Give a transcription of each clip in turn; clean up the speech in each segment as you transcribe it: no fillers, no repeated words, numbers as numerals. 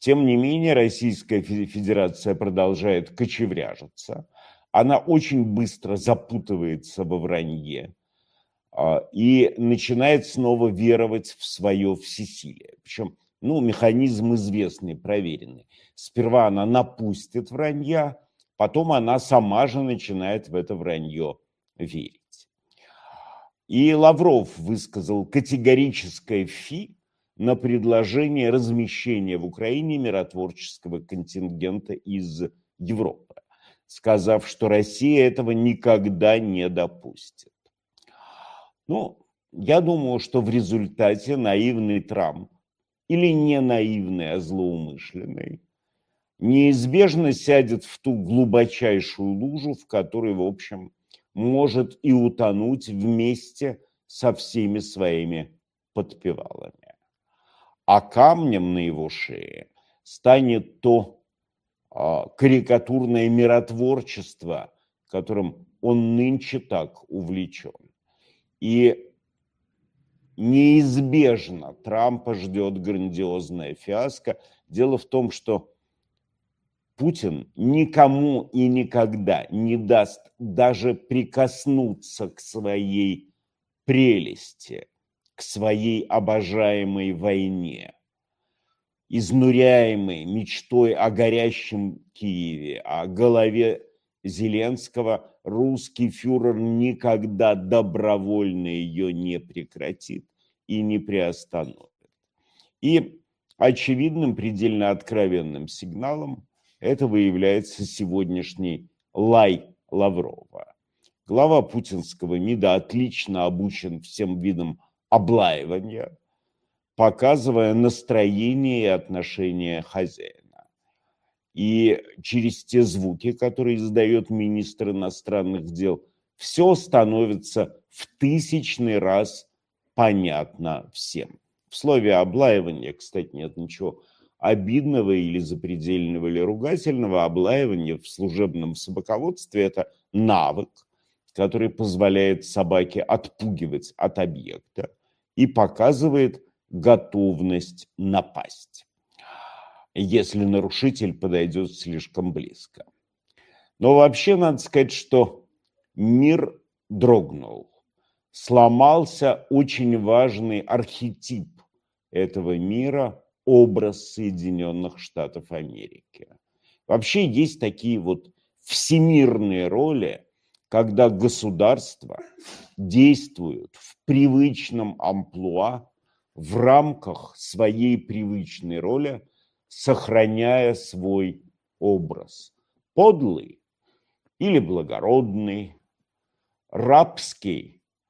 Тем не менее, Российская Федерация продолжает кочевряжиться. Она очень быстро запутывается во вранье и начинает снова веровать в свое всесилие. Причем, механизм известный, проверенный. Сперва она напустит вранья, потом она сама же начинает в это вранье верить. И Лавров высказал категорическое «фи» на предложение размещения в Украине миротворческого контингента из Европы, сказав, что Россия этого никогда не допустит. Я думаю, что в результате наивный Трамп, или не наивный, а злоумышленный, неизбежно сядет в ту глубочайшую лужу, в которой, в общем, может и утонуть вместе со всеми своими подпевалами. А камнем на его шее станет то карикатурное миротворчество, которым он нынче так увлечен. И неизбежно Трампа ждет грандиозная фиаско. Дело в том, что Путин никому и никогда не даст даже прикоснуться к своей прелести, к своей обожаемой войне, изнуряемой мечтой о горящем Киеве, о голове Зеленского. Русский фюрер никогда добровольно ее не прекратит и не приостановит. И очевидным, предельно откровенным сигналом этого является сегодняшний лай Лаврова. Глава путинского МИДа отлично обучен всем видам облаивания, показывая настроение и отношение хозяина. И через те звуки, которые издает министр иностранных дел, все становится в тысячный раз понятно всем. В слове облаивание, кстати, нет ничего обидного или запредельного или ругательного. Облаивание в служебном собаководстве – это навык, который позволяет собаке отпугивать от объекта и показывает готовность напасть, если нарушитель подойдет слишком близко. Но вообще надо сказать, что мир дрогнул. Сломался очень важный архетип этого мира – образ Соединенных Штатов Америки. Вообще есть такие вот всемирные роли, когда государства действуют в привычном амплуа, в рамках своей привычной роли, сохраняя свой образ. Подлый или благородный, рабский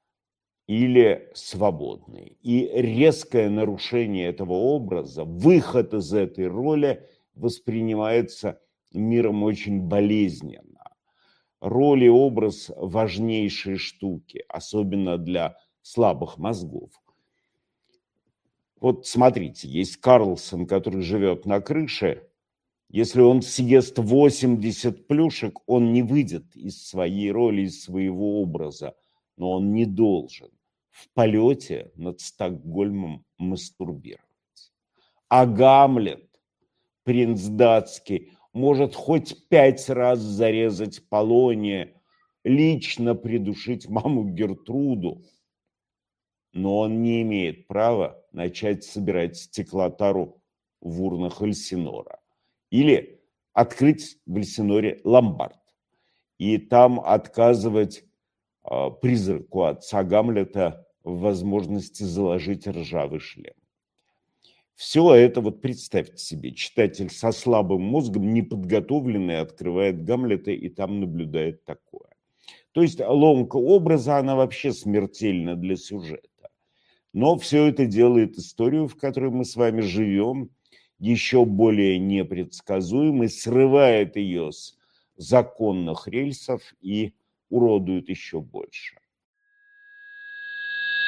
или свободный. И резкое нарушение этого образа, выход из этой роли воспринимается миром очень болезненно. Роль и образ – важнейшие штуки, особенно для слабых мозгов. Вот смотрите, есть Карлсон, который живет на крыше. Если он съест 80 плюшек, он не выйдет из своей роли, из своего образа, но он не должен в полете над Стокгольмом мастурбировать. А Гамлет, принц датский, может хоть 5 раз зарезать Полония, лично придушить маму Гертруду, но он не имеет права начать собирать стеклотару в урнах Эльсинора или открыть в Эльсиноре ломбард и там отказывать призраку отца Гамлета в возможности заложить ржавый шлем. Все это, вот представьте себе, читатель со слабым мозгом, неподготовленный, открывает Гамлета и там наблюдает такое. То есть ломка образа, она вообще смертельна для сюжета. Но все это делает историю, в которой мы с вами живем, еще более непредсказуемой, срывает ее с законных рельсов и уродует еще больше.